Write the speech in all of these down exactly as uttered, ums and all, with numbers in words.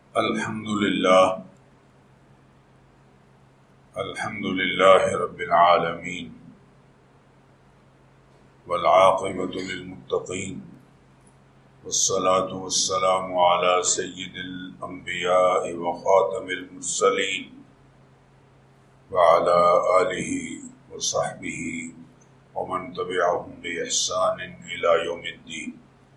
الحمد للہ الحمد للہ رب العالمین والعاقبۃ للمتقین والصلاة والسلام علی سید الانبیاء وخاتم المرسلین وعلی آلہ وصحبہ ومن تبعهم بإحسان إلى يوم الدین.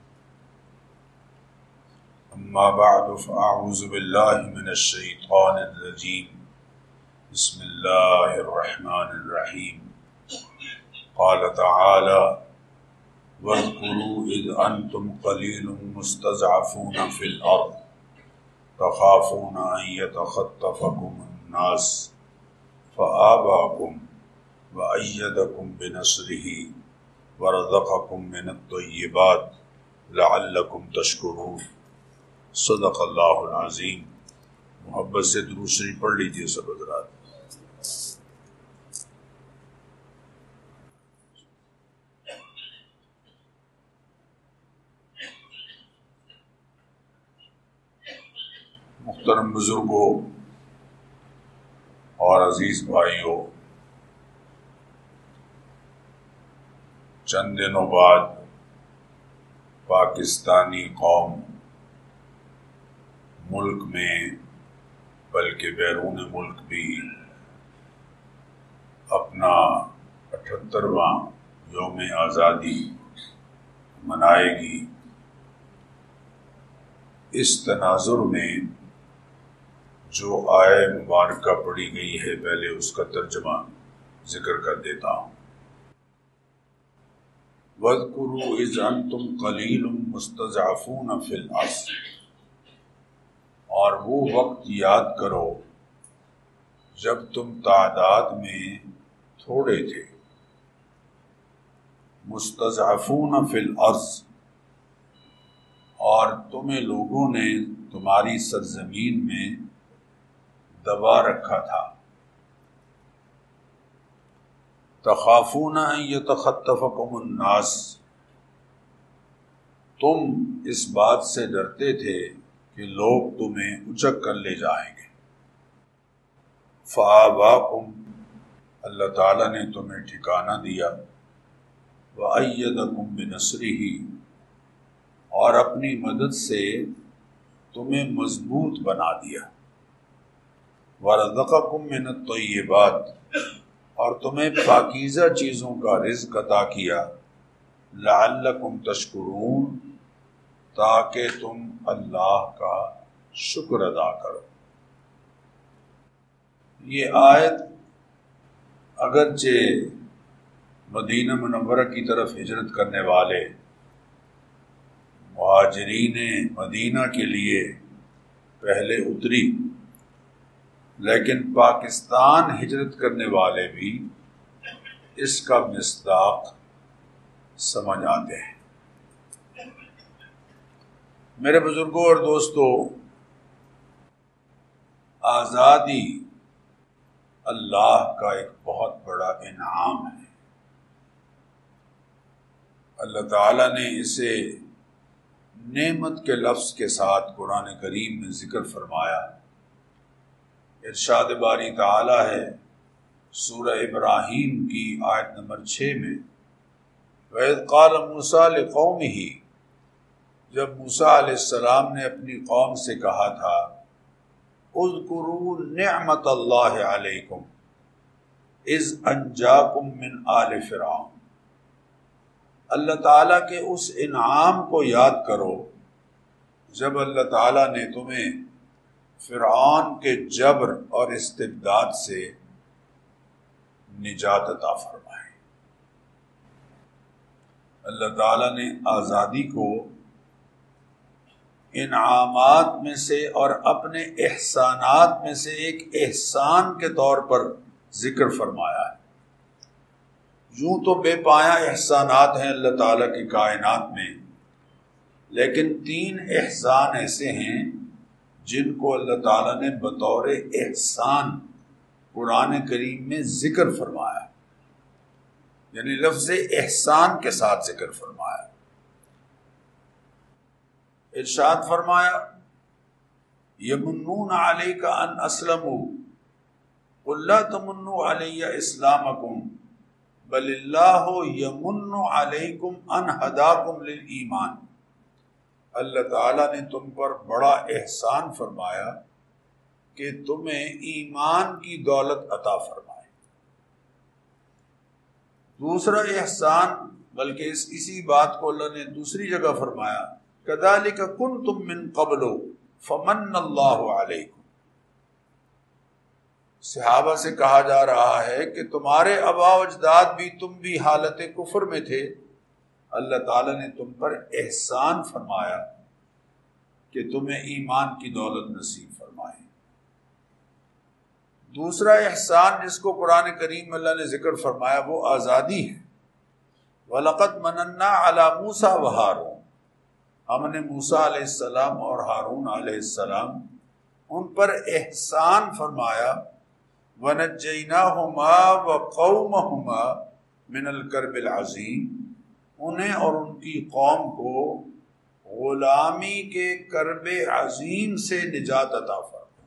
اما بعد فاعوذ باللہ من الشیطان الرجیم. بسم اللہ الرحمن الرحیم. قال تعالی واذکروا اذ انتم قلیل مستضعفون فی الارض تخافون ان یتخطفکم الناس فآواکم وأیدکم بنصرہ ورزقکم من الطیبات لعلکم تشکرون. صدق اللہ العظیم. محبت سے درود شریف پڑھ لیجیے سب حضرات. محترم بزرگوں اور عزیز بھائیوں، چند دنوں بعد پاکستانی قوم ملک میں بلکہ بیرون ملک بھی اپنا اٹھہترواں یوم آزادی منائے گی. اس تناظر میں جو آیہ مبارکہ پڑھی گئی ہے، پہلے اس کا ترجمہ ذکر کر دیتا ہوں. وَاذْكُرُوا إِذْ أَنْتُمْ قَلِيلٌ مُسْتَضْعَفُونَ فِي الْأَرْضِ، اور وہ وقت یاد کرو جب تم تعداد میں تھوڑے تھے. مستضعفون فی الارض، اور تمہیں لوگوں نے تمہاری سرزمین میں دبا رکھا تھا. تخافون ان یتخطفکم الناس، تم اس بات سے ڈرتے تھے کہ لوگ تمہیں اچک کر لے جائیں گے. فآواکم، اللہ تعالیٰ نے تمہیں ٹھکانہ دیا. وأیدکم بنصرہ، اور اپنی مدد سے تمہیں مضبوط بنا دیا. ورزقکم من الطیبات، اور تمہیں پاکیزہ چیزوں کا رزق عطا کیا. لعلکم تشکرون، تاکہ تم اللہ کا شکر ادا کرو. یہ آیت اگرچہ مدینہ منورہ کی طرف ہجرت کرنے والے مہاجرین مدینہ کے لیے پہلے اتری، لیکن پاکستان ہجرت کرنے والے بھی اس کا مصداق سمجھ آتے ہیں. میرے بزرگوں اور دوستو، آزادی اللہ کا ایک بہت بڑا انعام ہے. اللہ تعالیٰ نے اسے نعمت کے لفظ کے ساتھ قرآن کریم میں ذکر فرمایا. ارشاد باری تعالیٰ ہے سورہ ابراہیم کی آیت نمبر چھ میں، وَإِذْ قَالَ مُوسَىٰ لِقَوْمِهِ، جب موسیٰ علیہ السلام نے اپنی قوم سے کہا تھا، اذکروا نعمت اللہ علیکم اذ انجاکم من آل فرعون، اللہ تعالیٰ کے اس انعام کو یاد کرو جب اللہ تعالیٰ نے تمہیں فرعون کے جبر اور استبداد سے نجات عطا فرمائی. اللہ تعالیٰ نے آزادی کو انعامات میں سے اور اپنے احسانات میں سے ایک احسان کے طور پر ذکر فرمایا ہے. یوں تو بے پایا احسانات ہیں اللہ تعالیٰ کی کائنات میں، لیکن تین احسان ایسے ہیں جن کو اللہ تعالیٰ نے بطور احسان قرآن کریم میں ذکر فرمایا، یعنی لفظ احسان کے ساتھ ذکر فرمایا. ارشاد فرمایا یمنون علیک ان اسلموا قل لا تمنوا علی اسلامکم بل اللہ یمن علیکم ان ہداکم للایمان، اللہ تعالیٰ نے تم پر بڑا احسان فرمایا کہ تمہیں ایمان کی دولت عطا فرمائے۔ دوسرا احسان، بلکہ اس اسی بات کو اللہ نے دوسری جگہ فرمایا، کذالک کنتم من قبل فمن اللہ علیکم۔ صحابہ سے کہا جا رہا ہے کہ تمہارے آباء و اجداد بھی تم بھی حالت کفر میں تھے، اللہ تعالیٰ نے تم پر احسان فرمایا کہ تمہیں ایمان کی دولت نصیب فرمائے۔ دوسرا احسان جس کو قرآن کریم میں اللہ نے ذکر فرمایا وہ آزادی ہے۔ وَلَقَدْ مَنَنَّا عَلَى مُوسَى وَهَارُونَ، ہم نے موسیٰ علیہ السلام اور ہارون علیہ السلام ان پر احسان فرمایا، وَنَجَّيْنَاهُمَا وَقَوْمَهُمَا مِنَ الْكَرْبِ الْعَظِيمِ، انہیں اور ان کی قوم کو غلامی کے کرب عظیم سے نجات عطا فرمایا۔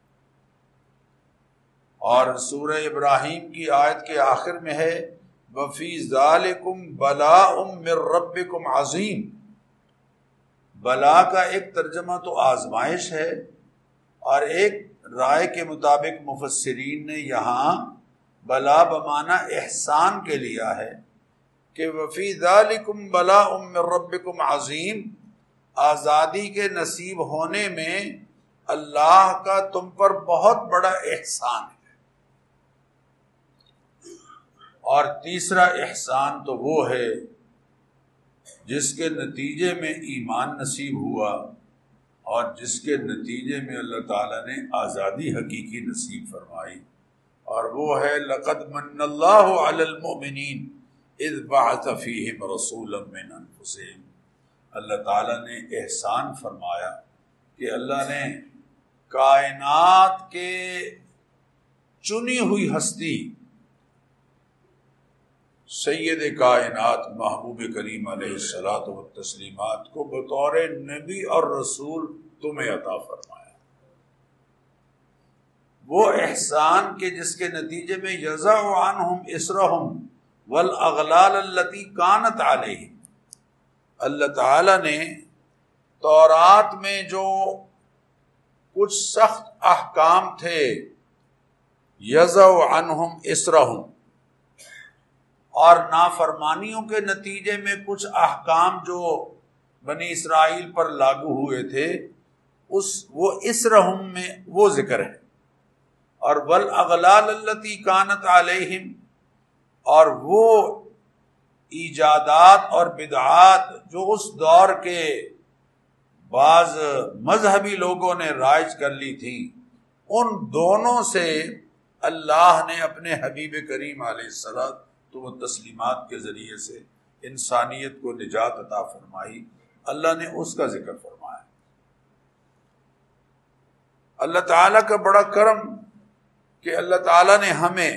اور سورہ ابراہیم کی آیت کے آخر میں ہے وَفِي ذَلِكُمْ بَلَاءٌ مِّن رَبِّكُمْ عَظِيمٌ، بلا کا ایک ترجمہ تو آزمائش ہے، اور ایک رائے کے مطابق مفسرین نے یہاں بلا بمعنی احسان کے لیا ہے کہ وَفِي ذَلِكُمْ بَلَاءٌ مِّن رَبِّكُمْ عَظِيمٌ، آزادی کے نصیب ہونے میں اللہ کا تم پر بہت بڑا احسان ہے۔ اور تیسرا احسان تو وہ ہے جس کے نتیجے میں ایمان نصیب ہوا اور جس کے نتیجے میں اللہ تعالیٰ نے آزادی حقیقی نصیب فرمائی، اور وہ ہے لَقَدْ مَنَّ اللَّهُ عَلَى الْمُؤْمِنِينَ اِذْ بَعَثَ فِيهِمْ رَسُولًا مِّنْ أَنفُسِهِمْ، اللہ تعالیٰ نے احسان فرمایا کہ اللہ نے کائنات کے چنی ہوئی ہستی سید کائنات محبوب کریم علیہ الصلاۃ والتسلیمات کو بطور نبی اور رسول تمہیں عطا فرمایا۔ وہ احسان کے جس کے نتیجے میں یضع عنہم اسرہم والاغلال التی کانت علیہم، اللہ تعالی نے تورات میں جو کچھ سخت احکام تھے یضع عنہم اسرہم، اور نافرمانیوں کے نتیجے میں کچھ احکام جو بنی اسرائیل پر لاگو ہوئے تھے اس وہ اسرہم میں وہ ذکر ہے، اور والاغلال التی کانت علیہم، اور وہ ایجادات اور بدعات جو اس دور کے بعض مذہبی لوگوں نے رائج کر لی تھی، ان دونوں سے اللہ نے اپنے حبیب کریم علیہ السلام تو وہ تسلیمات کے ذریعے سے انسانیت کو نجات عطا فرمائی، اللہ نے اس کا ذکر فرمایا۔ اللہ تعالیٰ کا بڑا کرم کہ اللہ تعالیٰ نے ہمیں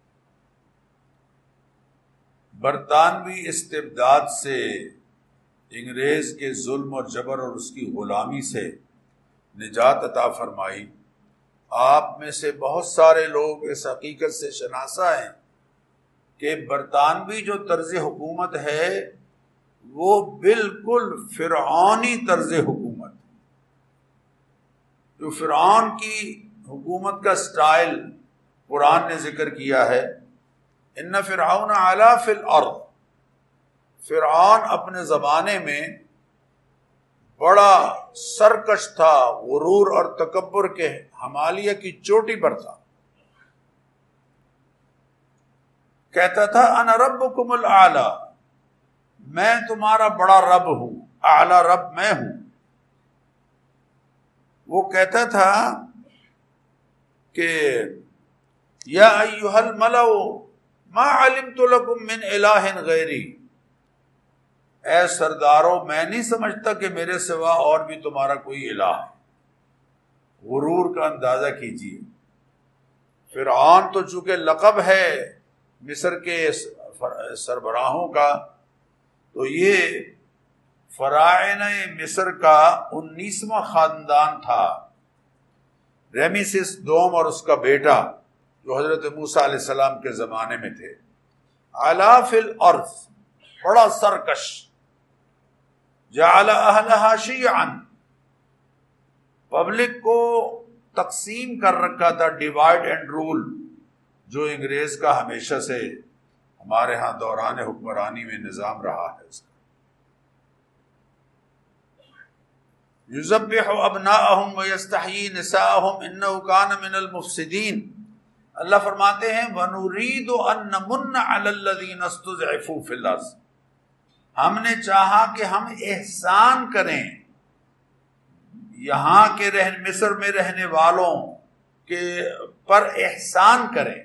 برطانوی استبداد سے، انگریز کے ظلم اور جبر اور اس کی غلامی سے نجات عطا فرمائی۔ آپ میں سے بہت سارے لوگ اس حقیقت سے شناسا ہیں کہ برطانوی جو طرز حکومت ہے وہ بالکل فرعونی طرز حکومت، جو فرعون کی حکومت کا سٹائل قرآن نے ذکر کیا ہے، ان فرعون علا فی الارض، فرعون اپنے زمانے میں بڑا سرکش تھا، غرور اور تکبر کے ہمالیہ کی چوٹی پر تھا، کہتا تھا انا ربکم الاعلی، میں تمہارا بڑا رب ہوں، اعلی رب میں ہوں۔ وہ کہتا تھا کہ یا ایھا الملأ ما علمت لکم من الہ غیری، اے سردارو میں نہیں سمجھتا کہ میرے سوا اور بھی تمہارا کوئی الہ ہے۔ غرور کا اندازہ کیجیے۔ فرعون تو چونکہ لقب ہے مصر کے سربراہوں کا، تو یہ فراعنہ مصر کا انیسواں خاندان تھا ریمیسس دوم اور اس کا بیٹا جو حضرت موسیٰ علیہ السلام کے زمانے میں تھے، علا فی الارض، بڑا سرکش، جعل اہلہا شیعا، پبلک کو تقسیم کر رکھا تھا، ڈیوائڈ اینڈ رول، جو انگریز کا ہمیشہ سے ہمارے ہاں دوران حکمرانی میں نظام رہا ہے اس کا۔ یذبح ابناءہم ویستحیی نساءہم انہ کان من المفسدین، اللہ فرماتے ہیں وَنُرِيدُ أَن نَّمُنَّ عَلَى الَّذِينَ اسْتُضْعِفُوا فِي الْأَرْضِ، ہم نے چاہا کہ ہم احسان کریں یہاں کے رہن مصر میں رہنے والوں کے پر احسان کریں،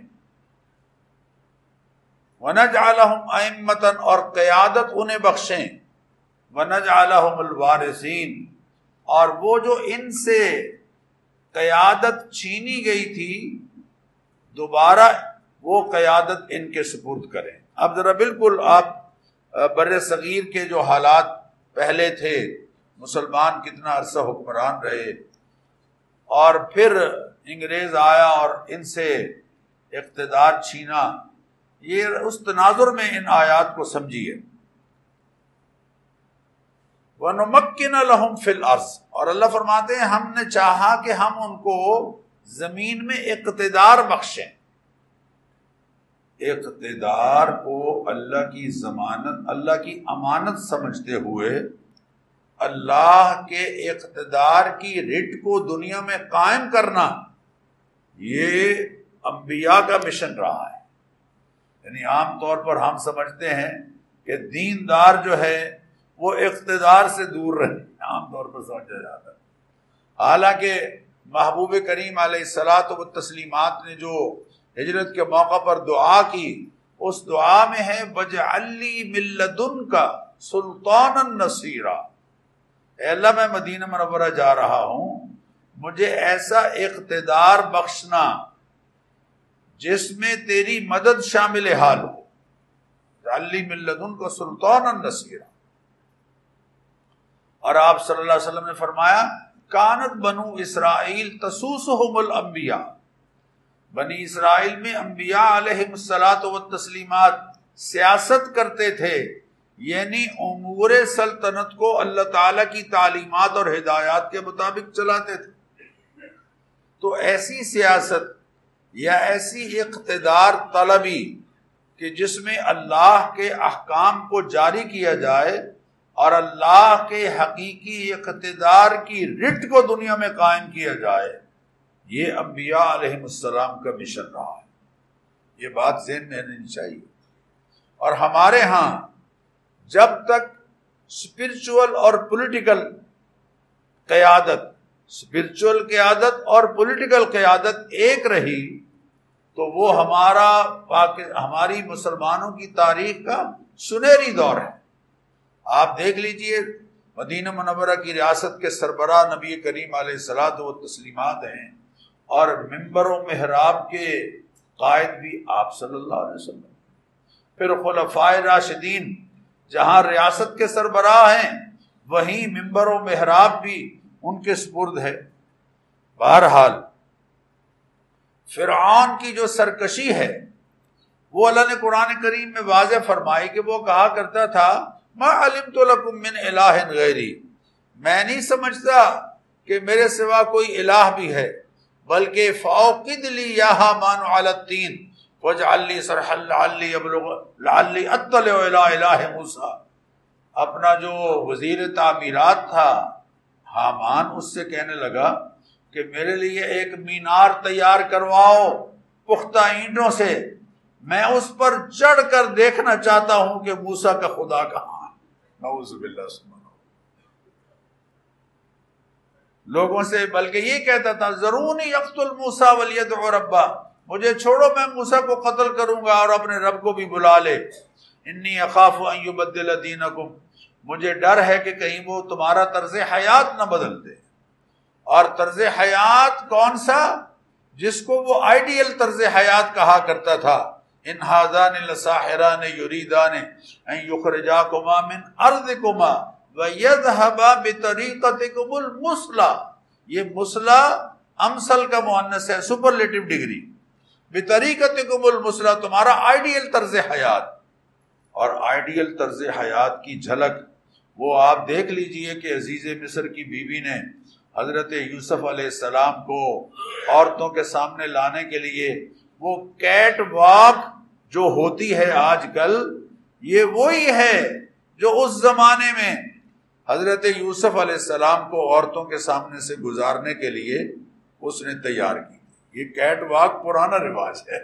وَنَجْعَلَهُمْ أَئِمَّةً، اور قیادت انہیں بخشیں، وَنَجْعَلَهُمُ الْوَارِثِينَ، اور وہ جو ان سے قیادت چھینی گئی تھی دوبارہ وہ قیادت ان کے سپرد کریں۔ اب ذرا بالکل آپ بر صغیر کے جو حالات پہلے تھے، مسلمان کتنا عرصہ حکمران رہے، اور پھر انگریز آیا اور ان سے اقتدار چھینا، یہ اس تناظر میں ان آیات کو سمجھیے۔ وَنُمَكِّنَ لَهُمْ فِي الْأَرْضِ، اور اللہ فرماتے ہیں ہم نے چاہا کہ ہم ان کو زمین میں اقتدار بخشیں۔ اقتدار کو اللہ کی ضمانت، اللہ کی امانت سمجھتے ہوئے اللہ کے اقتدار کی رٹ کو دنیا میں قائم کرنا، یہ انبیاء کا مشن رہا ہے۔ یعنی عام طور پر ہم سمجھتے ہیں کہ دیندار جو ہے وہ اقتدار سے دور رہے، عام طور پر سمجھا جاتا ہے، حالانکہ محبوب کریم علیہ الصلاۃ والتسلیمات نے جو ہجرت کے موقع پر دعا کی، اس دعا میں ہے وَاجْعَل لِّي مِن لَّدُنْكَ سُلْطَانًا نَصِيرًا، اے اللہ میں مدینہ منورہ جا رہا ہوں، مجھے ایسا اقتدار بخشنا جس میں تیری مدد شامل حال ہو، وَاجْعَل لِّي مِن لَّدُنْكَ سُلْطَانًا نَصِيرًا۔ اور آپ صلی اللہ علیہ وسلم نے فرمایا کانت بنو اسرائیل تسوسہم الانبیاء، بنی اسرائیل میں انبیاء علیہم الصلاۃ والتسلیمات سیاست کرتے تھے، یعنی امور سلطنت کو اللہ تعالیٰ کی تعلیمات اور ہدایات کے مطابق چلاتے تھے۔ تو ایسی سیاست یا ایسی اقتدار طلبی کہ جس میں اللہ کے احکام کو جاری کیا جائے اور اللہ کے حقیقی اقتدار کی رٹ کو دنیا میں قائم کیا جائے، یہ انبیاء علیہم السلام کا مشن رہا ہے۔ یہ بات ذہن میں رہنی چاہیے۔ اور ہمارے ہاں جب تک اسپرچول اور پولیٹیکل قیادت اسپرچول قیادت اور پولیٹیکل قیادت ایک رہی تو وہ ہمارا ہماری مسلمانوں کی تاریخ کا سنہری دور ہے۔ آپ دیکھ لیجئے مدینہ منورہ کی ریاست کے سربراہ نبی کریم علیہ الصلاۃ والتسلیمات ہیں، اور ممبر و محراب کے قائد بھی آپ صلی اللہ علیہ وسلم، پھر خلفائے راشدین جہاں ریاست کے سربراہ ہیں وہیں ممبر و محراب بھی ان کے سپرد ہے۔ بہرحال فرعون کی جو سرکشی ہے وہ اللہ نے قرآن کریم میں واضح فرمائی کہ وہ کہا کرتا تھا ما علمت لکم من الہ غیری، میں نہیں سمجھتا کہ میرے سوا کوئی الہ بھی ہے، بلکہ فاوقد لی یا ہامان علی الطین واجعل لی صرحا لعلی ابلغ لعلی اطلع الی الہ موسیٰ۔ اپنا جو وزیر تعمیرات تھا ہامان اس سے کہنے لگا کہ میرے لیے ایک مینار تیار کرواؤ پختہ اینٹوں سے، میں اس پر چڑھ کر دیکھنا چاہتا ہوں کہ موسیٰ کا خدا کہاں ہے۔ نعوذ باللہ سبحانہ۔ لوگوں سے بلکہ یہ کہتا تھا ذرونی اقتل موسیٰ ولیدع ربہ، مجھے چھوڑو میں موسیٰ کو قتل کروں گا اور اپنے رب کو بھی بلا لے۔ انی اخاف ان یبدل دینکم، مجھے ڈر ہے کہ کہیں وہ تمہارا طرز حیات نہ بدل دے۔ اور طرز حیات کون سا؟ جس کو وہ آئیڈیل طرز حیات کہا کرتا تھا، ان ھذان لساحران یریدان ان یخرجاکما من ارضکما ویذھبا بطریقتکم المثلی۔ یہ مثلی امثل کا مؤنث ہے، سپرلیٹو ڈگری، بطریقتکم المثلی، تمہارا آئیڈیل طرز حیات. اور آئیڈیل طرز حیات کی جھلک وہ آپ دیکھ لیجئے کہ عزیز مصر کی بیوی نے حضرت یوسف علیہ السلام کو عورتوں کے سامنے لانے کے لیے وہ کیٹ واک جو ہوتی ہے آج کل، یہ وہی ہے جو اس زمانے میں حضرت یوسف علیہ السلام کو عورتوں کے سامنے سے گزارنے کے لیے اس نے تیار کی. یہ کیٹ واک پرانا رواج ہے.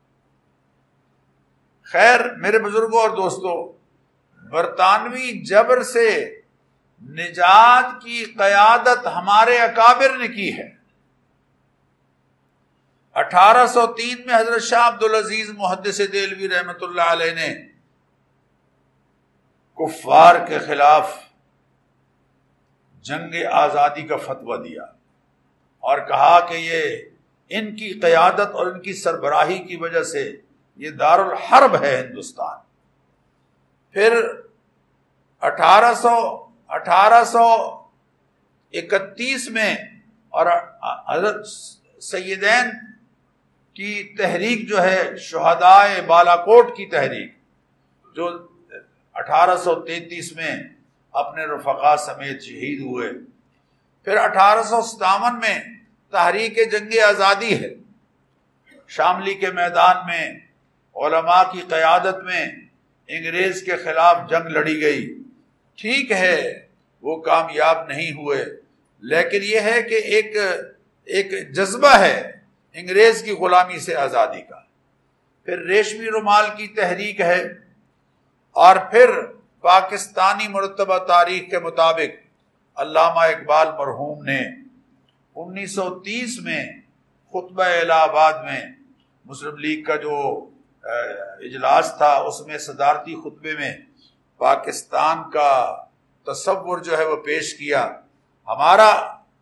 خیر میرے بزرگوں اور دوستوں، برطانوی جبر سے نجات کی قیادت ہمارے اکابر نے کی ہے. اٹھارہ سو تین میں حضرت شاہ عبدالعزیز محدث دہلوی رحمۃ اللہ علیہ نے کفار کے خلاف جنگ آزادی کا فتویٰ دیا اور کہا کہ یہ ان کی قیادت اور ان کی سربراہی کی وجہ سے یہ دارالحرب ہے ہندوستان. پھر اٹھارہ سو اٹھارہ سو اکتیس میں اور حضرت سیدین کی تحریک جو ہے، شہدائے بالاکوٹ کی تحریک، جو اٹھارہ سو تینتیس میں اپنے رفقا سمیت شہید ہوئے. پھر اٹھارہ سو ستاون میں تحریک جنگ آزادی ہے. شاملی کے میدان میں علماء کی قیادت میں انگریز کے خلاف جنگ لڑی گئی. ٹھیک ہے وہ کامیاب نہیں ہوئے، لیکن یہ ہے کہ ایک ایک جذبہ ہے انگریز کی غلامی سے آزادی کا. پھر ریشمی رومال کی تحریک ہے، اور پھر پاکستانی مرتبہ تاریخ کے مطابق علامہ اقبال مرحوم نے انیس سو تیس میں خطبہ الہ آباد میں مسلم لیگ کا جو اجلاس تھا اس میں صدارتی خطبے میں پاکستان کا تصور جو ہے وہ پیش کیا. ہمارا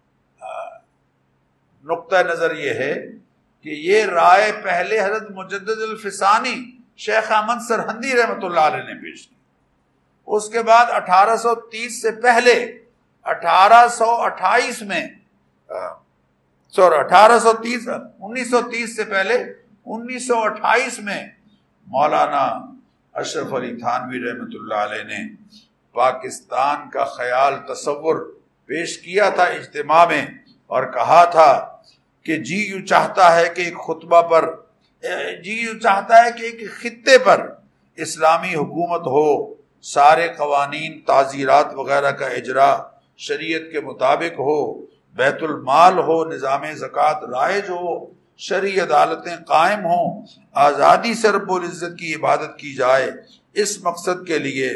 نقطہ نظر یہ ہے کہ یہ رائے پہلے حضرت مجدد الفسانی شیخ احمد سرہندی رحمۃ اللہ علیہ نے پیش کی. اس کے بعد اٹھارہ سو تیس سے پہلے اٹھارہ سو اٹھائیس میں سوری اٹھارہ سو تیس انیس سو تیس سے پہلے انیس سو اٹھائیس میں مولانا اشرف علی تھانوی رحمۃ اللہ علیہ نے پاکستان کا خیال تصور پیش کیا تھا اجتماع میں، اور کہا تھا کہ جی یوں چاہتا ہے کہ ایک خطبہ پر جی یوں چاہتا ہے کہ ایک خطے پر اسلامی حکومت ہو، سارے قوانین تعزیرات وغیرہ کا اجرا شریعت کے مطابق ہو، بیت المال ہو، نظام زکوٰۃ رائج ہو، شرعی عدالتیں قائم ہوں، آزادی سے رب العزت کی عبادت کی جائے. اس مقصد کے لیے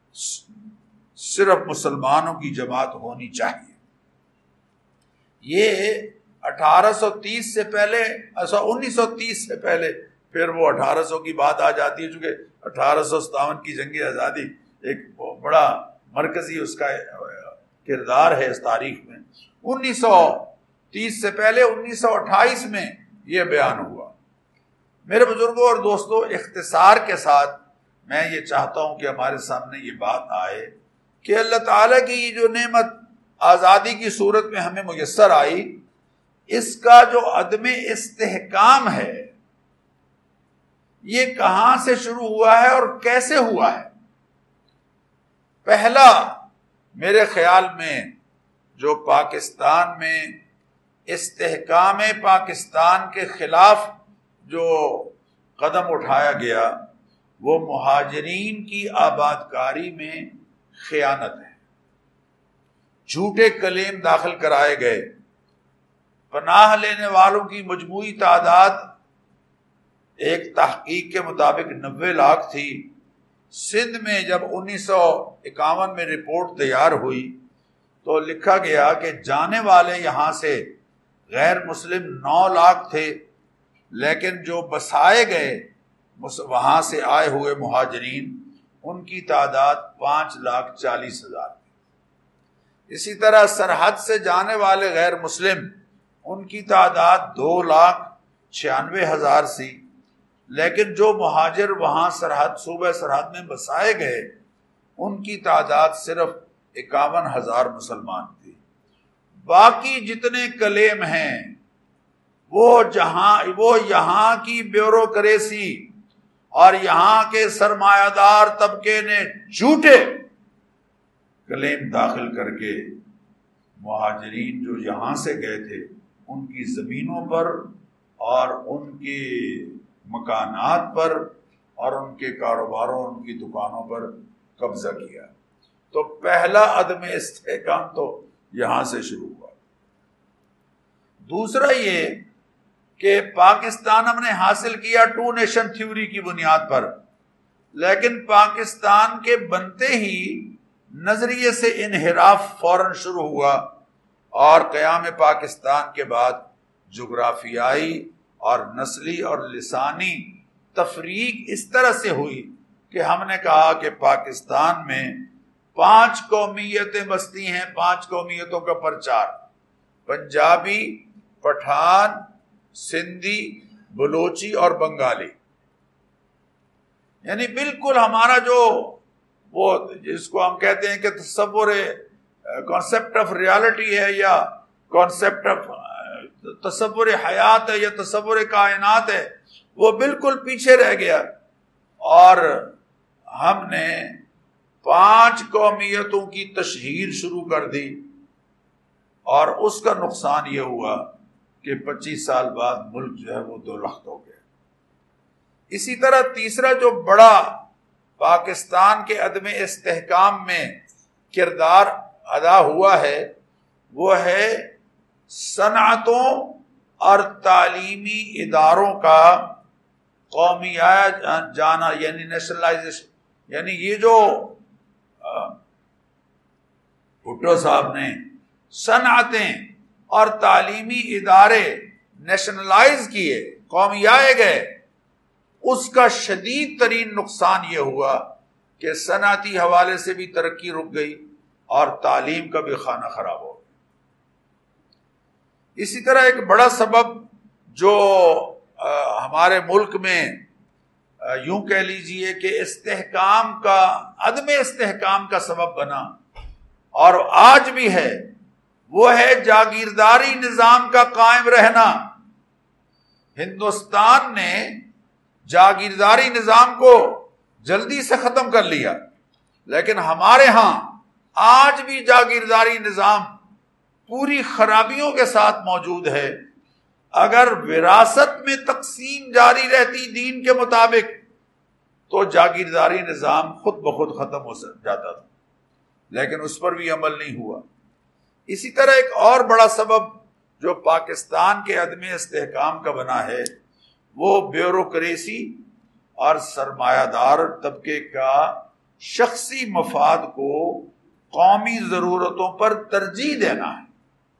صرف مسلمانوں کی جماعت ہونی چاہیے. یہ اٹھارہ سو تیس سے پہلے انیس سو تیس سے پہلے، پھر وہ اٹھارہ سو کی بات آ جاتی ہے، چونکہ اٹھارہ سو ستاون کی جنگ آزادی ایک بڑا مرکزی اس کا کردار ہے اس تاریخ میں. انیس سو تیس سے پہلے انیس سو اٹھائیس میں یہ بیان ہوا. میرے بزرگوں اور دوستوں، اختصار کے ساتھ میں یہ چاہتا ہوں کہ ہمارے سامنے یہ بات آئے کہ اللہ تعالیٰ کی یہ جو نعمت آزادی کی صورت میں ہمیں میسر آئی، اس کا جو عدم استحکام ہے یہ کہاں سے شروع ہوا ہے اور کیسے ہوا ہے. پہلا میرے خیال میں جو پاکستان میں استحکام پاکستان کے خلاف جو قدم اٹھایا گیا وہ مہاجرین کی آباد کاری میں خیانت ہے. جھوٹے کلیم داخل کرائے گئے. پناہ لینے والوں کی مجموعی تعداد ایک تحقیق کے مطابق نوے لاکھ تھی. سندھ میں جب انیس سو اکاون میں رپورٹ تیار ہوئی تو لکھا گیا کہ جانے والے یہاں سے غیر مسلم نو لاکھ تھے، لیکن جو بسائے گئے وہاں سے آئے ہوئے مہاجرین ان کی تعداد پانچ لاکھ چالیس ہزار. اسی طرح سرحد سے جانے والے غیر مسلم ان کی تعداد دو لاکھ چھیانوے ہزار سی، لیکن جو مہاجر وہاں سرحد صوبہ سرحد میں بسائے گئے ان کی تعداد صرف اکاون ہزار مسلمان تھی. باقی جتنے کلیم ہیں وہ جہاں وہ یہاں کی بیوروکریسی اور یہاں کے سرمایہ دار طبقے نے جھوٹے کلیم داخل کر کے مہاجرین جو یہاں سے گئے تھے ان کی زمینوں پر اور ان کے مکانات پر اور ان کے کاروباروں ان کی دکانوں پر قبضہ کیا. تو پہلا عدم استحکام تو یہاں سے شروع ہوا. دوسرا یہ کہ پاکستان ہم نے حاصل کیا ٹو نیشن تھیوری کی بنیاد پر، لیکن پاکستان کے بنتے ہی نظریے سے انحراف فوراً شروع ہوا اور قیام پاکستان کے بعد جغرافیائی اور نسلی اور لسانی تفریق اس طرح سے ہوئی کہ ہم نے کہا کہ پاکستان میں پانچ قومیتیں بستی ہیں، پانچ قومیتوں کا پرچار، پنجابی، پٹھان، سندھی، بلوچی اور بنگالی. یعنی بالکل ہمارا جو وہ جس کو ہم کہتے ہیں کہ تصور کانسیپٹ آف ریالٹی ہے یا کانسیپٹ آف تصور حیات ہے یا تصور کائنات ہے، وہ بالکل پیچھے رہ گیا. اور ہم نے پانچ قومیتوں کی تشہیر شروع کر دی اور اس کا نقصان یہ ہوا کہ پچیس سال بعد ملک جو ہے وہ دو لخت ہو گیا. اسی طرح تیسرا جو بڑا پاکستان کے عدم استحکام میں کردار ادا ہوا ہے وہ ہے صنعتوں اور تعلیمی اداروں کا قومیت جانا، یعنی نیشنلائزیشن. یعنی یہ جو بھٹو صاحب نے صنعتیں اور تعلیمی ادارے نیشنلائز کیے، قومیائے گئے، اس کا شدید ترین نقصان یہ ہوا کہ صنعتی حوالے سے بھی ترقی رک گئی اور تعلیم کا بھی خانہ خراب ہو گیا. اسی طرح ایک بڑا سبب جو ہمارے ملک میں یوں کہہ لیجئے کہ استحکام کا عدم استحکام کا سبب بنا اور آج بھی ہے، وہ ہے جاگیرداری نظام کا قائم رہنا. ہندوستان نے جاگیرداری نظام کو جلدی سے ختم کر لیا، لیکن ہمارے ہاں آج بھی جاگیرداری نظام پوری خرابیوں کے ساتھ موجود ہے. اگر وراثت میں تقسیم جاری رہتی دین کے مطابق تو جاگیرداری نظام خود بخود ختم ہو جاتا تھا، لیکن اس پر بھی عمل نہیں ہوا. اسی طرح ایک اور بڑا سبب جو پاکستان کے عدم استحکام کا بنا ہے وہ بیوروکریسی اور سرمایہ دار طبقے کا شخصی مفاد کو قومی ضرورتوں پر ترجیح دینا ہے.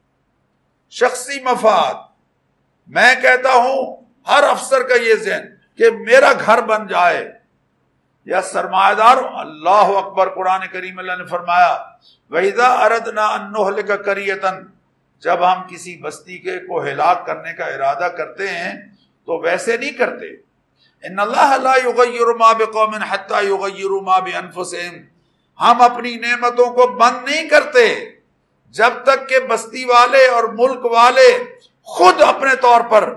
شخصی مفاد، میں کہتا ہوں ہر افسر کا یہ ذہن کہ میرا گھر بن جائے، یا سرمایہ دار. اللہ اکبر، قرآن کریم اللہ نے فرمایا وَإِذَا أَرَدْنَا أَن نُهْلِكَ قَرْيَةً، جب ہم کسی بستی کے کو ہلاک کرنے کا ارادہ کرتے ہیں تو ویسے نہیں کرتے. ان اللہ لا یغیر ما بقوم حتی یغیروا ما بانفسہم، ہم اپنی نعمتوں کو بند نہیں کرتے جب تک کہ بستی والے اور ملک والے خود اپنے طور پر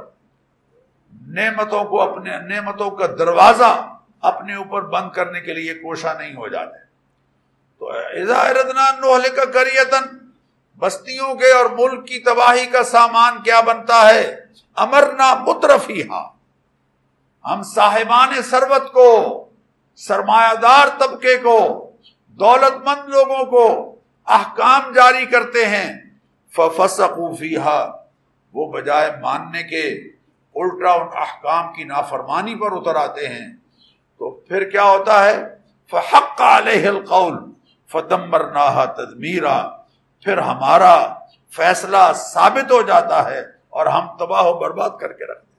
نعمتوں کو اپنے نعمتوں کا دروازہ اپنے اوپر بند کرنے کے لیے کوشاں نہیں ہو جاتے. تو اذا اردنا ان نہلک قریۃ، بستیوں کے اور ملک کی تباہی کا سامان کیا بنتا ہے؟ امرنا مترفیہا، ہم صاحبان ثروت کو، سرمایہ دار طبقے کو، دولت مند لوگوں کو احکام جاری کرتے ہیں. ففسقوا فیہا، وہ بجائے ماننے کے الٹا ان احکام کی نافرمانی پر اتر آتے ہیں. تو پھر کیا ہوتا ہے؟ فحق علیہ القول فدمرناہا تدمیرا، پھر ہمارا فیصلہ ثابت ہو جاتا ہے اور ہم تباہ و برباد کر کے رکھتے ہیں.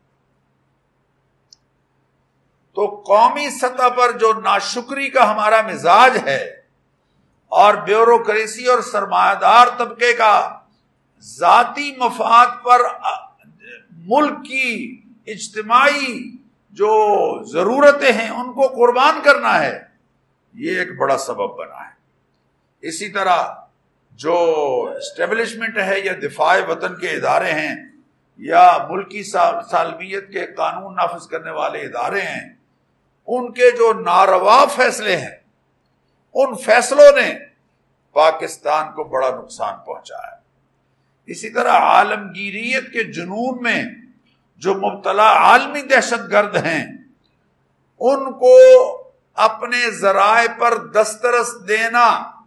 تو قومی سطح پر جو ناشکری کا ہمارا مزاج ہے اور بیوروکریسی اور سرمایہ دار طبقے کا ذاتی مفاد پر ملک کی اجتماعی جو ضرورتیں ہیں ان کو قربان کرنا ہے، یہ ایک بڑا سبب بنا ہے. اسی طرح جو اسٹیبلشمنٹ ہے یا دفاع وطن کے ادارے ہیں یا ملکی سالمیت کے قانون نافذ کرنے والے ادارے ہیں، ان کے جو ناروا فیصلے ہیں، ان فیصلوں نے پاکستان کو بڑا نقصان پہنچا ہے۔ اسی طرح عالمگیریت کے جنون میں جو مبتلا عالمی دہشت گرد ہیں، ان کو اپنے ذرائع پر دسترس دینا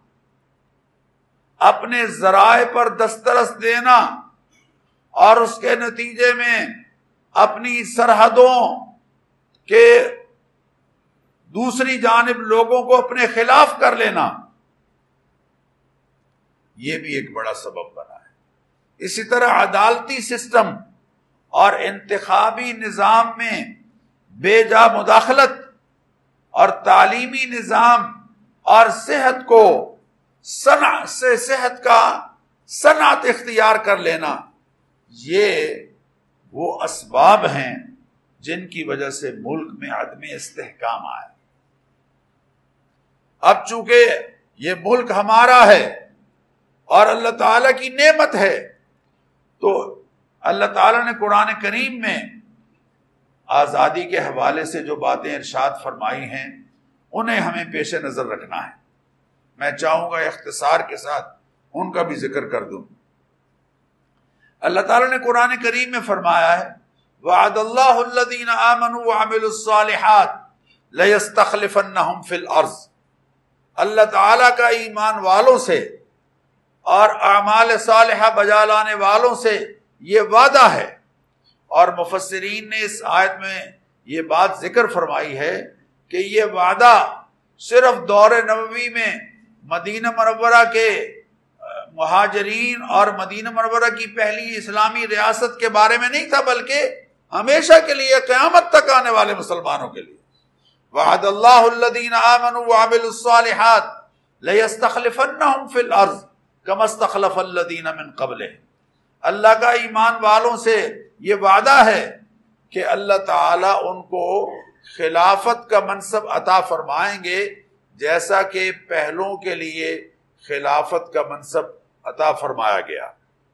اپنے ذرائع پر دسترس دینا اور اس کے نتیجے میں اپنی سرحدوں کے دوسری جانب لوگوں کو اپنے خلاف کر لینا، یہ بھی ایک بڑا سبب بنا ہے۔ اسی طرح عدالتی سسٹم اور انتخابی نظام میں بے جا مداخلت اور تعلیمی نظام اور صحت کو صنعت سے صحت کا صنعت اختیار کر لینا، یہ وہ اسباب ہیں جن کی وجہ سے ملک میں عدم استحکام آئے۔ اب چونکہ یہ ملک ہمارا ہے اور اللہ تعالیٰ کی نعمت ہے، تو اللہ تعالیٰ نے قرآن کریم میں آزادی کے حوالے سے جو باتیں ارشاد فرمائی ہیں انہیں ہمیں پیش نظر رکھنا ہے۔ میں چاہوں گا اختصار کے ساتھ ان کا بھی ذکر کر دوں۔ اللہ تعالیٰ نے قرآن کریم میں فرمایا ہے وعد اللہ الذین آمنوا وعملوا الصالحات لیستخلفنہم فی الارض۔ اللہ تعالیٰ کا ایمان والوں سے اور اعمال صالحہ بجا لانے والوں سے یہ وعدہ ہے، اور مفسرین نے اس آیت میں یہ بات ذکر فرمائی ہے کہ یہ وعدہ صرف دور نبوی میں مدینہ منورہ کے مہاجرین اور مدینہ منورہ کی پہلی اسلامی ریاست کے بارے میں نہیں تھا، بلکہ ہمیشہ کے لیے قیامت تک آنے والے مسلمانوں کے لیے۔ وعد اللہ الذین آمنوا وعملوا الصالحات لیستخلفنہم فی الارض کما استخلف الذین من قبلہم۔ اللہ کا ایمان والوں سے یہ وعدہ ہے کہ اللہ تعالیٰ ان کو خلافت کا منصب عطا فرمائیں گے جیسا کہ پہلوں کے لیے خلافت کا منصب عطا فرمایا گیا۔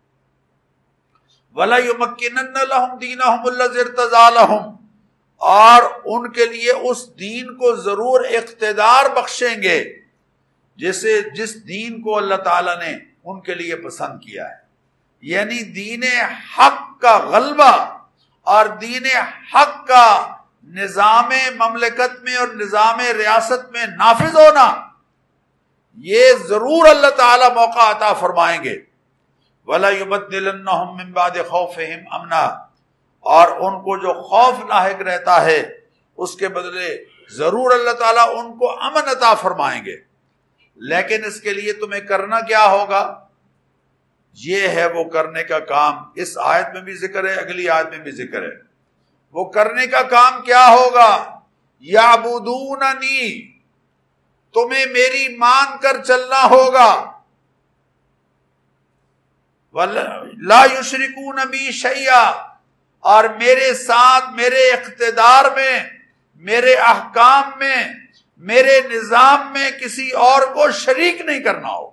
وَلَيُمَكِّنَنَّ لَهُمْ دِينَهُمُ الَّذِي ارْتَضَىٰ لَهُمْ، اور ان کے لیے اس دین کو ضرور اقتدار بخشیں گے جسے جس دین کو اللہ تعالیٰ نے ان کے لیے پسند کیا ہے، یعنی دین حق کا غلبہ اور دین حق کا نظام مملکت میں اور نظام ریاست میں نافذ ہونا، یہ ضرور اللہ تعالیٰ موقع عطا فرمائیں گے۔ وَلَيُبَدِّلَنَّهُم مِّن بَعْدِ خَوْفِهِمْ أَمْنًا، اور ان کو جو خوف لاحق رہتا ہے اس کے بدلے ضرور اللہ تعالیٰ ان کو امن عطا فرمائیں گے۔ لیکن اس کے لیے تمہیں کرنا کیا ہوگا؟ یہ ہے وہ کرنے کا کام، اس آیت میں بھی ذکر ہے، اگلی آیت میں بھی ذکر ہے۔ وہ کرنے کا کام کیا ہوگا؟ یعبدوننی، تمہیں میری مان کر چلنا ہوگا، لا یشرکون بی شیئا، اور میرے ساتھ میرے اقتدار میں، میرے احکام میں، میرے نظام میں کسی اور کو شریک نہیں کرنا ہو۔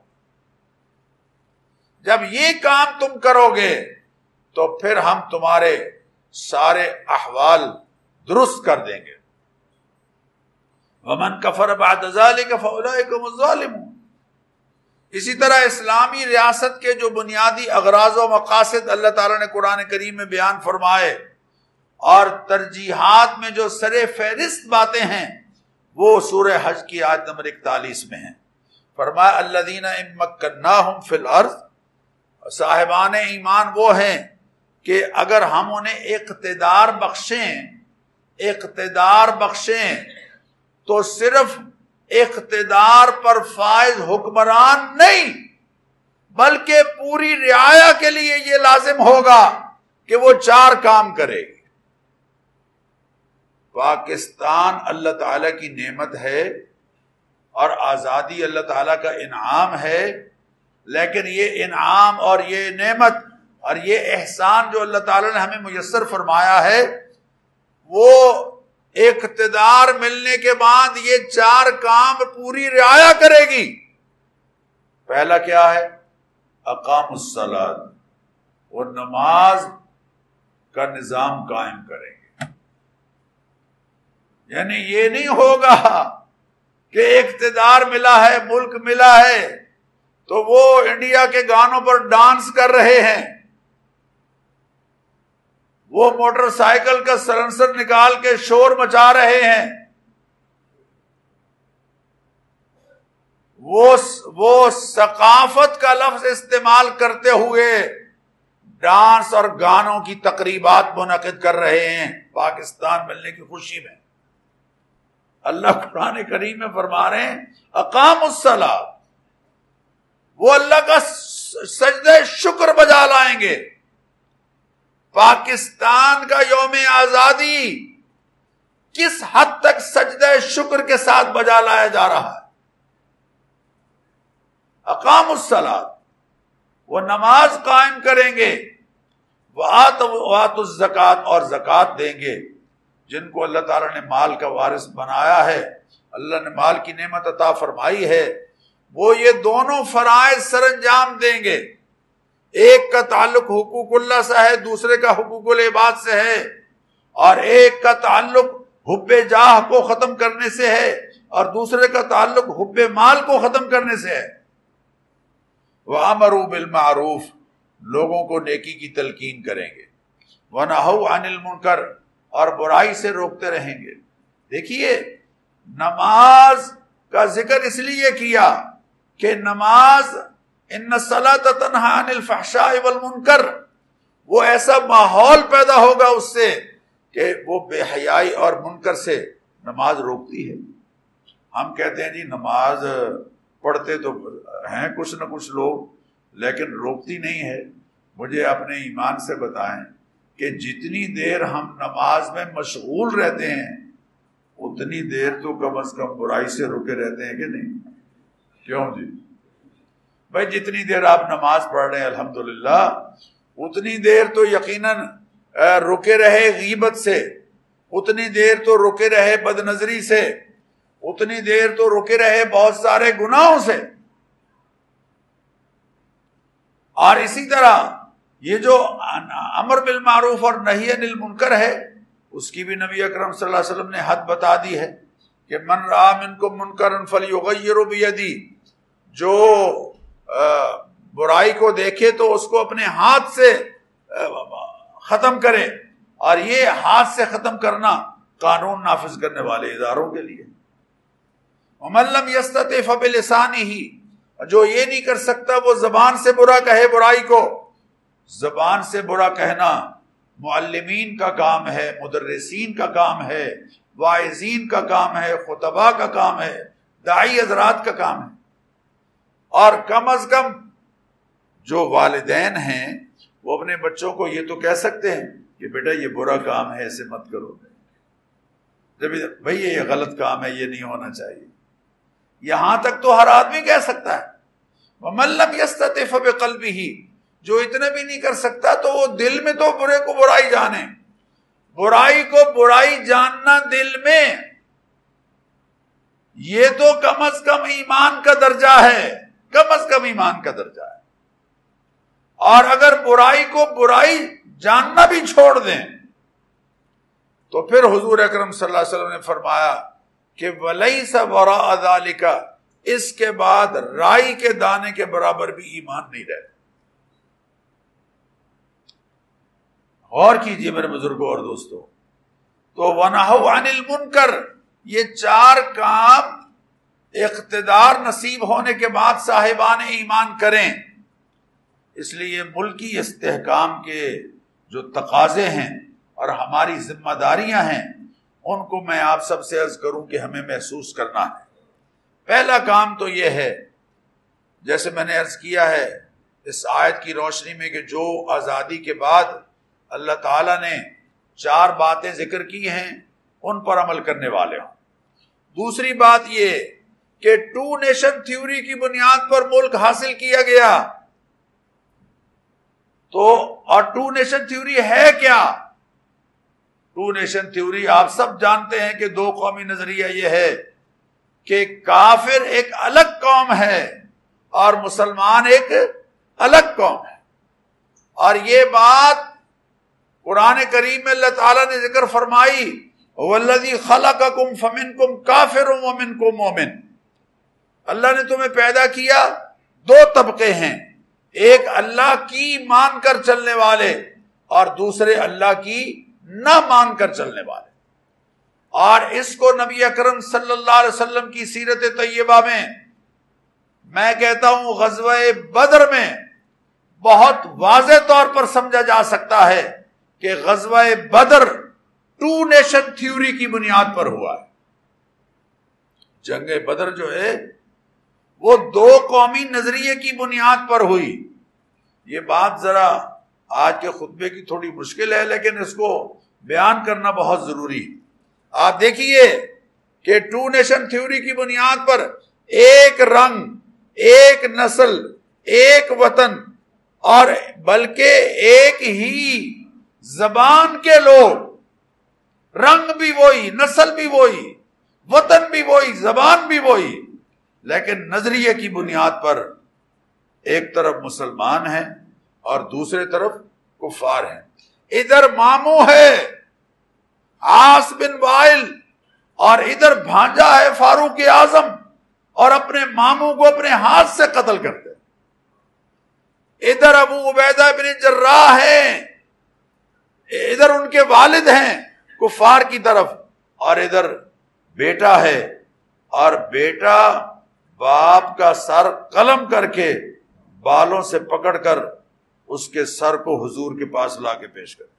جب یہ کام تم کرو گے تو پھر ہم تمہارے سارے احوال درست کر دیں گے۔ وَمَنْ كَفَرَ بَعْدَ ذَلِكَ فَأُولَٰئِكَ هُمُ الظَّالِمُونَ۔ اسی طرح اسلامی ریاست کے جو بنیادی اغراض و مقاصد اللہ تعالیٰ نے قرآن کریم میں بیان فرمائے اور ترجیحات میں جو سر فہرست باتیں ہیں وہ سورہ حج کی آیت نمبر اکتالیس میں ہیں۔ فرمایا الذین ان مکناہم فی الارض، صاحبان ایمان وہ ہیں کہ اگر ہم انہیں اقتدار بخشیں اقتدار بخشیں تو صرف اقتدار پر فائز حکمران نہیں بلکہ پوری رعایا کے لیے یہ لازم ہوگا کہ وہ چار کام کرے۔ پاکستان اللہ تعالیٰ کی نعمت ہے اور آزادی اللہ تعالیٰ کا انعام ہے، لیکن یہ انعام اور یہ نعمت اور یہ احسان جو اللہ تعالیٰ نے ہمیں میسر فرمایا ہے، وہ اقتدار ملنے کے بعد یہ چار کام پوری رعایا کرے گی۔ پہلا کیا ہے؟ اقام الصلاۃ، وہ نماز کا نظام قائم کریں گے. یعنی یہ نہیں ہوگا کہ اقتدار ملا ہے، ملک ملا ہے تو وہ انڈیا کے گانوں پر ڈانس کر رہے ہیں، وہ موٹر سائیکل کا سلنسر نکال کے شور مچا رہے ہیں، وہ وہ ثقافت کا لفظ استعمال کرتے ہوئے ڈانس اور گانوں کی تقریبات منعقد کر رہے ہیں پاکستان ملنے کی خوشی میں. اللہ قرآن کریم میں فرما رہے ہیں اقام الصلاۃ، وہ اللہ کا سجدہ شکر بجا لائیں گے. پاکستان کا یوم آزادی کس حد تک سجدہ شکر کے ساتھ بجا لایا جا رہا ہے. اقام الصلاۃ، وہ نماز قائم کریں گے. وآتوا الزکوٰۃ، اور زکوٰۃ دیں گے. جن کو اللہ تعالیٰ نے مال کا وارث بنایا ہے، اللہ نے مال کی نعمت عطا فرمائی ہے، وہ یہ دونوں فرائض سر انجام دیں گے. ایک کا تعلق حقوق اللہ سے ہے، دوسرے کا حقوق العباد سے ہے، اور ایک کا تعلق حب جاہ کو ختم کرنے سے ہے اور دوسرے کا تعلق حب مال کو ختم کرنے سے ہے. وَأَمَرُوا بِالْمَعْرُوفِ، لوگوں کو نیکی کی تلقین کریں گے. وَنَهَوْا عَنِ الْمُنْكَرِ، اور برائی سے روکتے رہیں گے. دیکھیے نماز کا ذکر اس لیے کیا کہ نماز ان الصلاۃ تنہی عن الفحشاء والمنکر، وہ ایسا ماحول پیدا ہوگا اس سے کہ وہ بے حیائی اور منکر سے نماز روکتی ہے. ہم کہتے ہیں جی نماز پڑھتے تو ہیں کچھ نہ کچھ لوگ، لیکن روکتی نہیں ہے. مجھے اپنے ایمان سے بتائیں کہ جتنی دیر ہم نماز میں مشغول رہتے ہیں اتنی دیر تو کم از کم برائی سے رکے رہتے ہیں کہ نہیں؟ کیوں جی بھائی؟ جتنی دیر آپ نماز پڑھ رہے ہیں الحمدللہ اتنی دیر تو یقیناً رکے رہے غیبت سے، اتنی دیر تو رکے رہے بد نظری سے، اتنی دیر تو رکے رہے بہت سارے گناہوں سے. اور اسی طرح یہ جو امر بالمعروف اور نہی عن المنکر ہے اس کی بھی نبی اکرم صلی اللہ علیہ وسلم نے حد بتا دی ہے کہ من رأى منکم منکرا فلیغیرہ بیدہ، جو برائی کو دیکھے تو اس کو اپنے ہاتھ سے ختم کرے. اور یہ ہاتھ سے ختم کرنا قانون نافذ کرنے والے اداروں کے لیے. ومن لم یستطع فبلسانہ، جو یہ نہیں کر سکتا وہ زبان سے برا کہے برائی کو. زبان سے برا کہنا معلمین کا کام ہے، مدرسین کا کام ہے، واعظین کا کام ہے، خطباء کا کام ہے، داعی حضرات کا کام ہے. اور کم از کم جو والدین ہیں وہ اپنے بچوں کو یہ تو کہہ سکتے ہیں کہ بیٹا یہ برا کام ہے، اسے مت کرو. جب بھئی یہ غلط کام ہے، یہ نہیں ہونا چاہیے. یہاں تک تو ہر آدمی کہہ سکتا ہے. وَمَن لَّمْ يَسْتَطِعْ فَبِقَلْبِهِ، جو اتنا بھی نہیں کر سکتا تو وہ دل میں تو برے کو برائی جانے. برائی کو برائی جاننا دل میں، یہ تو کم از کم ایمان کا درجہ ہے، کم از کم ایمان کا درجہ ہے. اور اگر برائی کو برائی جاننا بھی چھوڑ دیں تو پھر حضور اکرم صلی اللہ علیہ وسلم نے فرمایا کہ وَلَيْسَ وَرَاءَ ذَلِكَ، اس کے بعد رائی کے دانے کے برابر بھی ایمان نہیں رہتا. غور کیجئے میرے بزرگوں اور دوستوں. تو وَنَهَوْا عَنِ الْمُنْكَرِ، یہ چار کام اقتدار نصیب ہونے کے بعد صاحبان ایمان کریں. اس لیے ملکی استحکام کے جو تقاضے ہیں اور ہماری ذمہ داریاں ہیں ان کو میں آپ سب سے عرض کروں کہ ہمیں محسوس کرنا ہے. پہلا کام تو یہ ہے، جیسے میں نے عرض کیا ہے اس آیت کی روشنی میں، کہ جو آزادی کے بعد اللہ تعالیٰ نے چار باتیں ذکر کی ہیں ان پر عمل کرنے والے ہوں. دوسری بات یہ کہ ٹو نیشن تھیوری کی بنیاد پر ملک حاصل کیا گیا. تو اور ٹو نیشن تھیوری ہے کیا؟ ٹو نیشن تھیوری آپ سب جانتے ہیں کہ دو قومی نظریہ یہ ہے کہ کافر ایک الگ قوم ہے اور مسلمان ایک الگ قوم ہے. اور یہ بات قرآن کریم میں اللہ تعالیٰ نے ذکر فرمائی والذی خلقکم فمنکم کافر ومنکم مومن، اللہ نے تمہیں پیدا کیا، دو طبقے ہیں، ایک اللہ کی مان کر چلنے والے اور دوسرے اللہ کی نہ مان کر چلنے والے۔ اور اس کو نبی اکرم صلی اللہ علیہ وسلم کی سیرت طیبہ میں، میں کہتا ہوں غزوہ بدر میں بہت واضح طور پر سمجھا جا سکتا ہے کہ غزوہ بدر ٹو نیشن تھیوری کی بنیاد پر ہوا ہے۔ جنگ بدر جو ہے وہ دو قومی نظریے کی بنیاد پر ہوئی۔ یہ بات ذرا آج کے خطبے کی تھوڑی مشکل ہے، لیکن اس کو بیان کرنا بہت ضروری ہے۔ آپ دیکھیے کہ ٹو نیشن تھیوری کی بنیاد پر ایک رنگ، ایک نسل، ایک وطن اور بلکہ ایک ہی زبان کے لوگ، رنگ بھی وہی، نسل بھی وہی، وطن بھی وہی، زبان بھی وہی، لیکن نظریے کی بنیاد پر ایک طرف مسلمان ہیں اور دوسرے طرف کفار ہیں۔ ادھر ماموں ہے عاص بن وائل اور ادھر بھانجا ہے فاروق اعظم، اور اپنے ماموں کو اپنے ہاتھ سے قتل کرتے۔ ادھر ابو عبیدہ بن جراح ہیں، ادھر ان کے والد ہیں کفار کی طرف، اور ادھر بیٹا ہے، اور بیٹا باپ کا سر قلم کر کے بالوں سے پکڑ کر اس کے سر کو حضور کے پاس لا کے پیش کرتا۔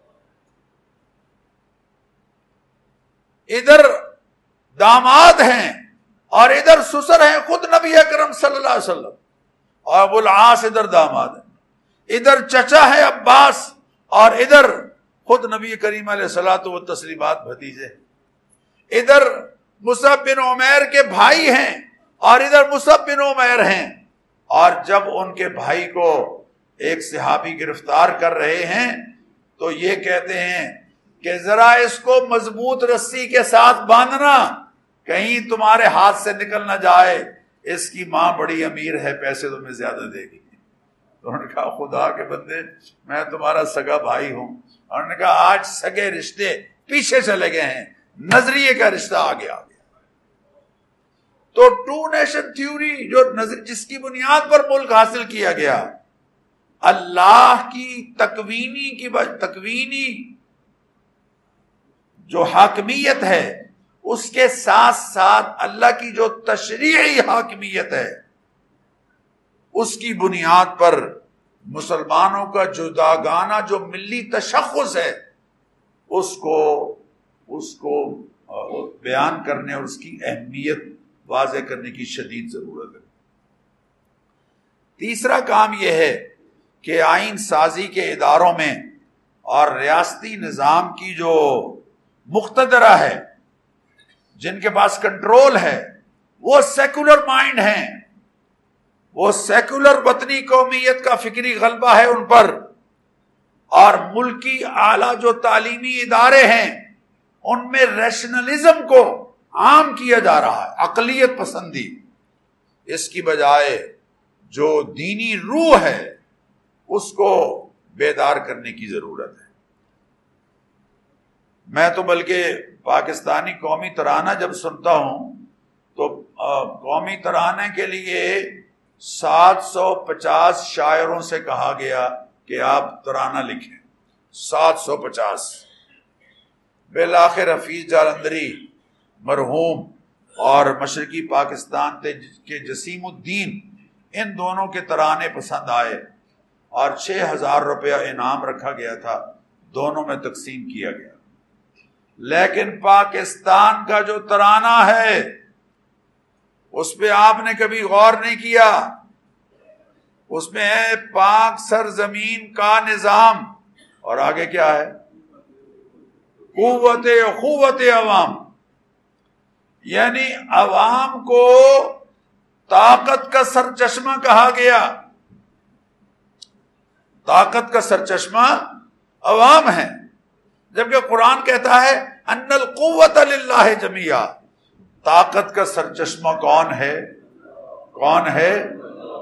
ادھر داماد ہیں اور ادھر سسر ہیں خود نبی اکرم صلی اللہ علیہ وسلم، اور ابو العاص ادھر داماد ہیں، ادھر چچا ہے عباس اور ادھر خود نبی کریم علیہ الصلوۃ والتسلیمات بھتیجے، ادھر مصعب بن عمیر کے بھائی ہیں اور ادھر مصعب بن عمیر ہیں۔ اور جب ان کے بھائی کو ایک صحابی گرفتار کر رہے ہیں تو یہ کہتے ہیں کہ ذرا اس کو مضبوط رسی کے ساتھ باندھنا، کہیں تمہارے ہاتھ سے نکل نہ جائے، اس کی ماں بڑی امیر ہے، پیسے تمہیں زیادہ دے گی۔ تو انہوں نے کہا خدا کے بندے میں تمہارا سگا بھائی ہوں۔ انہوں نے کہا آج سگے رشتے پیچھے چلے گئے ہیں، نظریے کا رشتہ آگے آ گیا۔ تو ٹو نیشن تھیوری جو نظر جس کی بنیاد پر ملک حاصل کیا گیا، اللہ کی تکوینی کی تکوینی جو حاکمیت ہے اس کے ساتھ ساتھ اللہ کی جو تشریعی حاکمیت ہے اس کی بنیاد پر مسلمانوں کا جداگانہ جو ملی تشخص ہے اس کو اس کو بیان کرنے اور اس کی اہمیت واضح کرنے کی شدید ضرورت ہے۔ تیسرا کام یہ ہے کہ آئین سازی کے اداروں میں اور ریاستی نظام کی جو مقتدرہ ہے، جن کے پاس کنٹرول ہے، وہ سیکولر مائنڈ ہیں، وہ سیکولر وطنی قومیت کا فکری غلبہ ہے ان پر، اور ملکی اعلیٰ جو تعلیمی ادارے ہیں ان میں ریشنلزم کو عام کیا جا رہا ہے، اقلیت پسندی، اس کی بجائے جو دینی روح ہے اس کو بیدار کرنے کی ضرورت ہے۔ میں تو بلکہ پاکستانی قومی ترانہ جب سنتا ہوں تو قومی ترانے کے لیے سات سو پچاس شاعروں سے کہا گیا کہ آپ ترانہ لکھیں، سات سو پچاس۔ بالآخر حفیظ جالندھری مرحوم اور مشرقی پاکستان کے جسیم الدین، ان دونوں کے ترانے پسند آئے اور چھ ہزار روپیہ انعام رکھا گیا تھا، دونوں میں تقسیم کیا گیا۔ لیکن پاکستان کا جو ترانہ ہے اس پہ آپ نے کبھی غور نہیں کیا، اس میں ہے پاک سرزمین کا نظام، اور آگے کیا ہے؟ قوت قوت عوام، یعنی عوام کو طاقت کا سرچشمہ کہا گیا۔ طاقت کا سرچشمہ عوام ہے، جبکہ قرآن کہتا ہے ان القوت للہ جمیعا، طاقت کا سرچشمہ کون ہے؟ کون ہے؟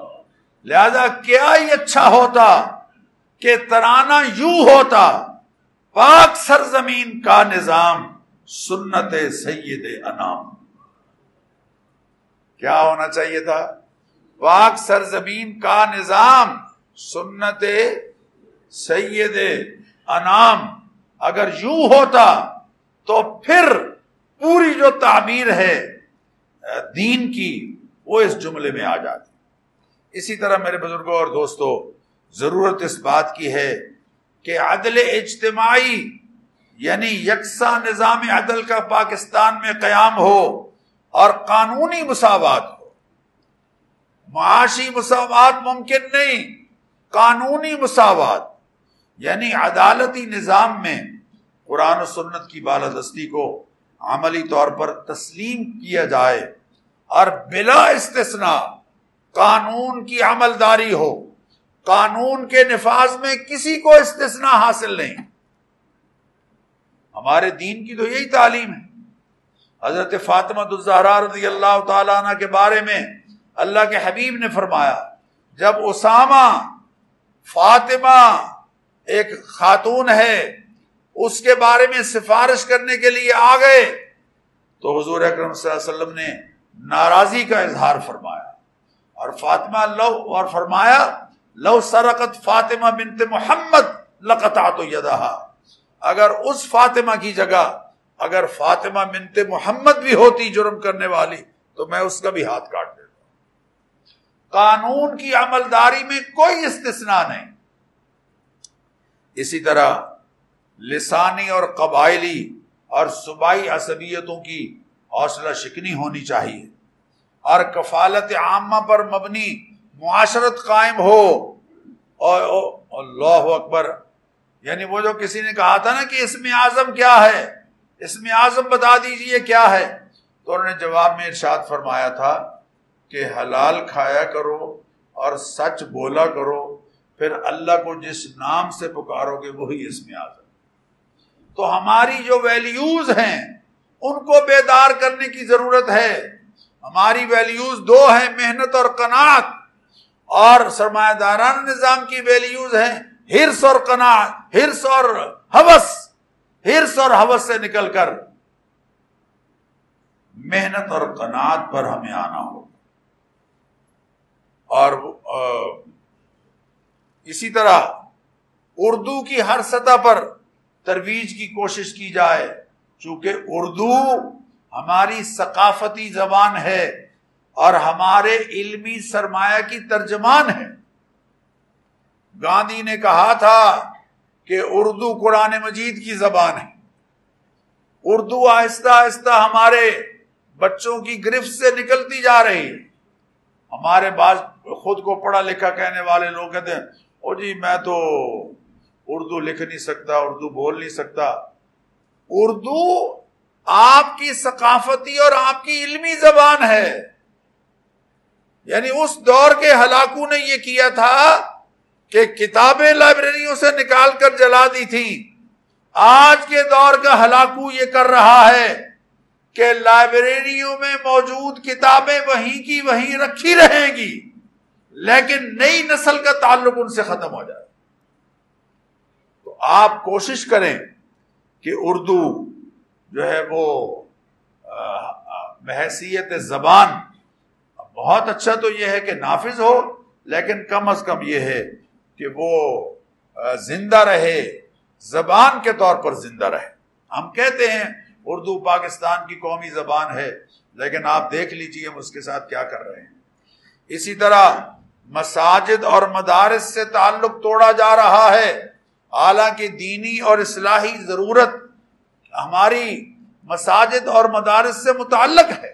لہذا کیا ہی اچھا ہوتا کہ ترانہ یوں ہوتا پاک سرزمین کا نظام سنت سید انام. کیا ہونا چاہیے تھا؟ پاک سرزمین کا نظام سنت سید انام. اگر یوں ہوتا تو پھر پوری جو تعبیر ہے دین کی وہ اس جملے میں آ جاتی. اسی طرح میرے بزرگوں اور دوستو، ضرورت اس بات کی ہے کہ عدل اجتماعی یعنی یکساں نظام عدل کا پاکستان میں قیام ہو اور قانونی مساوات ہو. معاشی مساوات ممکن نہیں، قانونی مساوات یعنی عدالتی نظام میں قرآن و سنت کی بالادستی کو عملی طور پر تسلیم کیا جائے اور بلا استثناء قانون کی عملداری ہو. قانون کے نفاذ میں کسی کو استثناء حاصل نہیں. ہمارے دین کی تو یہی تعلیم ہے. حضرت فاطمہ الزہرا رضی اللہ تعالیٰ عنہ کے بارے میں اللہ کے حبیب نے فرمایا، جب اسامہ فاطمہ ایک خاتون ہے اس کے بارے میں سفارش کرنے کے لیے آ گئے تو حضور اکرم صلی اللہ علیہ وسلم نے ناراضی کا اظہار فرمایا اور فاطمہ لو اور فرمایا لو سرقت فاطمہ بنت محمد لقطعت یدہا. اگر اس فاطمہ کی جگہ اگر فاطمہ بنت محمد بھی ہوتی جرم کرنے والی تو میں اس کا بھی ہاتھ کاٹ دیتا. قانون کی عملداری میں کوئی استثناء نہیں. اسی طرح لسانی اور قبائلی اور صوبائی عصبیتوں کی حوصلہ شکنی ہونی چاہیے اور کفالت عامہ پر مبنی معاشرت قائم ہو. اور اللہ اکبر، یعنی وہ جو کسی نے کہا تھا نا کہ اسم اعظم کیا ہے، اسم اعظم بتا دیجئے کیا ہے، تو انہوں نے جواب میں ارشاد فرمایا تھا کہ حلال کھایا کرو اور سچ بولا کرو، پھر اللہ کو جس نام سے پکارو گے وہی اسم اعظم. تو ہماری جو ویلیوز ہیں ان کو بیدار کرنے کی ضرورت ہے. ہماری ویلیوز دو ہیں، محنت اور قناعت، اور سرمایہ دارانہ نظام کی ویلیوز ہیں ہرس اور قناعت، ہرس اور ہوس، ہرس اور ہوس سے نکل کر محنت اور قناعت پر ہمیں آنا ہوگا. اور اسی طرح اردو کی ہر سطح پر ترویج کی کوشش کی جائے، چونکہ اردو ہماری ثقافتی زبان ہے اور ہمارے علمی سرمایہ کی ترجمان ہے. گاندھی نے کہا تھا کہ اردو قرآن مجید کی زبان ہے. اردو آہستہ آہستہ ہمارے بچوں کی گرفت سے نکلتی جا رہی ہے. ہمارے بعض خود کو پڑھا لکھا کہنے والے لوگ کہتے ہیں او جی میں تو اردو لکھ نہیں سکتا، اردو بول نہیں سکتا. اردو آپ کی ثقافتی اور آپ کی علمی زبان ہے. یعنی اس دور کے ہلاکوں نے یہ کیا تھا کہ کتابیں لائبریریوں سے نکال کر جلا دی تھیں. آج کے دور کا ہلاکو یہ کر رہا ہے کہ لائبریریوں میں موجود کتابیں وہیں کی وہیں رکھی رہیں گی لیکن نئی نسل کا تعلق ان سے ختم ہو جائے. تو آپ کوشش کریں کہ اردو جو ہے وہ بحیثیت زبان، بہت اچھا تو یہ ہے کہ نافذ ہو، لیکن کم از کم یہ ہے کہ وہ زندہ رہے، زبان کے طور پر زندہ رہے. ہم کہتے ہیں اردو پاکستان کی قومی زبان ہے، لیکن آپ دیکھ لیجئے ہم اس کے ساتھ کیا کر رہے ہیں. اسی طرح مساجد اور مدارس سے تعلق توڑا جا رہا ہے، حالانکہ دینی اور اصلاحی ضرورت ہماری مساجد اور مدارس سے متعلق ہے.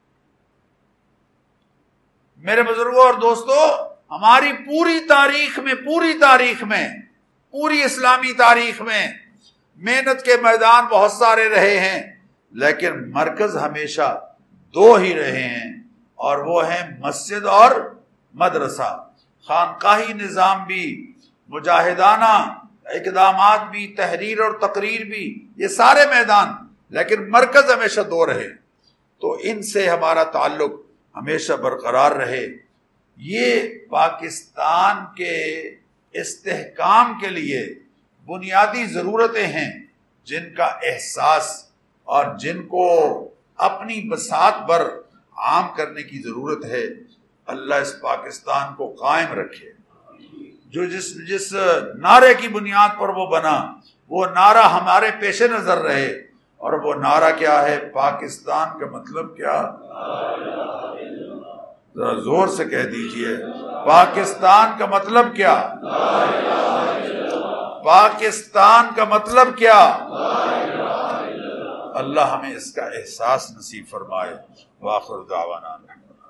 میرے بزرگوں اور دوستو، ہماری پوری تاریخ میں پوری تاریخ میں پوری اسلامی تاریخ میں محنت کے میدان بہت سارے رہے ہیں، لیکن مرکز ہمیشہ دو ہی رہے ہیں، اور وہ ہیں مسجد اور مدرسہ. خانقاہی نظام بھی، مجاہدانہ اقدامات بھی، تحریر اور تقریر بھی، یہ سارے میدان، لیکن مرکز ہمیشہ دو رہے. تو ان سے ہمارا تعلق ہمیشہ برقرار رہے. یہ پاکستان کے استحکام کے لیے بنیادی ضرورتیں ہیں جن کا احساس اور جن کو اپنی بساط پر عام کرنے کی ضرورت ہے، اللہ اس پاکستان کو قائم رکھے۔ جو جس جس نعرے کی بنیاد پر وہ بنا، وہ نعرہ ہمارے پیش نظر رہے، اور وہ نعرہ کیا ہے؟ پاکستان کا مطلب کیا؟ ذرا زور سے کہہ دیجئے، پاکستان کا مطلب کیا؟ پاکستان کا مطلب کیا؟ اللہ ہمیں اس کا احساس نصیب فرمائے۔ وآخر دعوانا